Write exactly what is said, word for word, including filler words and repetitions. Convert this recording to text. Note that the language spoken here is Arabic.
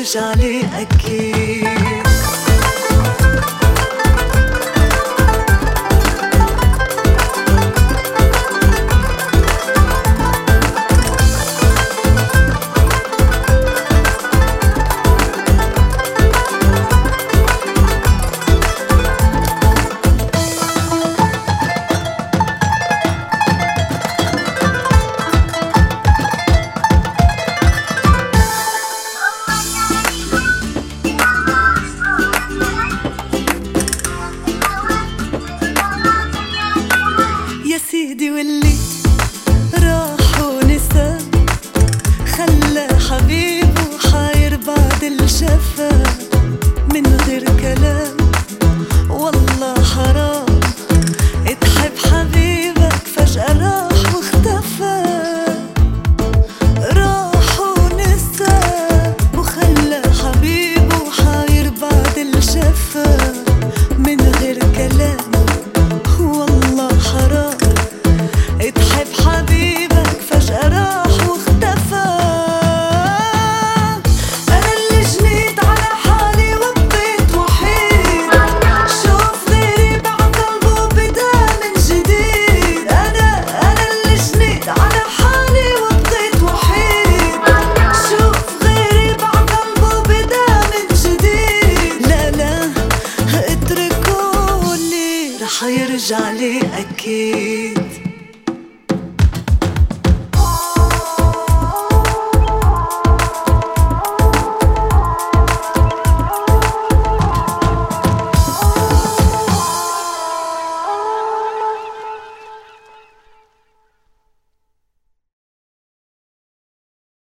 يرجع لي أكيد. سيدي واللي راح ونسى خلى حبيبه حاير بعد الجفا من غير كلام. والله حرام تحب حبيبك فجأة راح واختفى. راح ونسى وخلى حبيبه حاير بعد الجفا من غير كلام. والله حرام تحب حبيبك فجأة راح واختفى. أنا اللي جنيت على حالي وبقيت وحيد. شوف غيري بعد قلبه بدا من جديد. أنا أنا اللي جنيت على حالي وبقيت وحيد. شوف غيري بعد قلبه بدا من جديد. لا لا اتركوا لي رح يرجع لي أكيد.